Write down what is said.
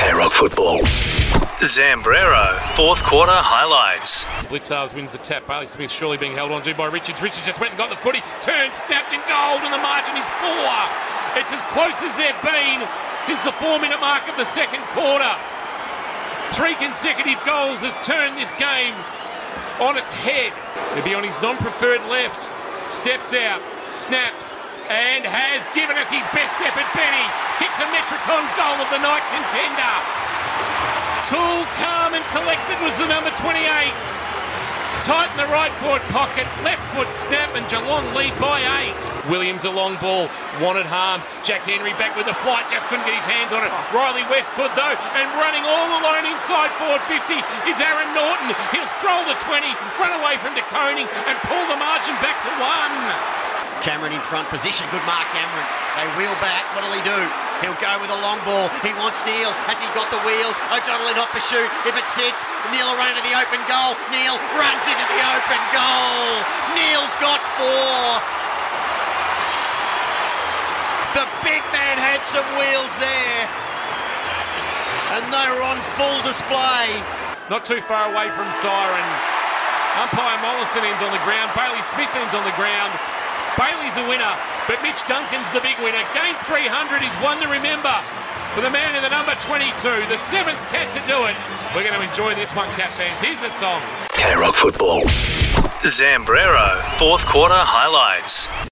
K-Rock Football. Zambrero, fourth quarter highlights. Blitzars wins the tap. Bailey Smith surely being held on to by Richards. Richards just went and got the footy. Turned, snapped in goal, and the margin is 4. It's as close as they've been since the 4-minute mark of the second quarter. 3 consecutive goals has turned this game on its head. He'll be on his non-preferred left. Steps out, snaps, and has given us his best effort. Benny kicks a Metricon goal of the night contender. Cool, calm and collected was the number 28. Tight in the right forward pocket, left foot snap, and Geelong lead by 8. Williams a long ball, wanted harms. Jack Henry back with the flight, just couldn't get his hands on it. Riley West could though, and running all alone inside forward 50 is Aaron Norton. He'll stroll the 20, run away from De Koning, and pull the margin back to 1. Cameron in front position, good mark Cameron. They wheel back, what'll he do? He'll go with a long ball, he wants Neil, has he got the wheels? O'Donnell not pursuit, if it sits, Neil will run into the open goal, Neil runs into the open goal, Neil's got 4. The big man had some wheels there, and they were on full display. Not too far away from Siren. Umpire Mollison ends on the ground, Bailey Smith ends on the ground. Bailey's the winner, but Mitch Duncan's the big winner. Game 300 is one to remember for the man in the number 22, the 7th cat to do it. We're going to enjoy this one, Cat fans. Here's the song. K-Rock Football. Zambrero, fourth quarter highlights.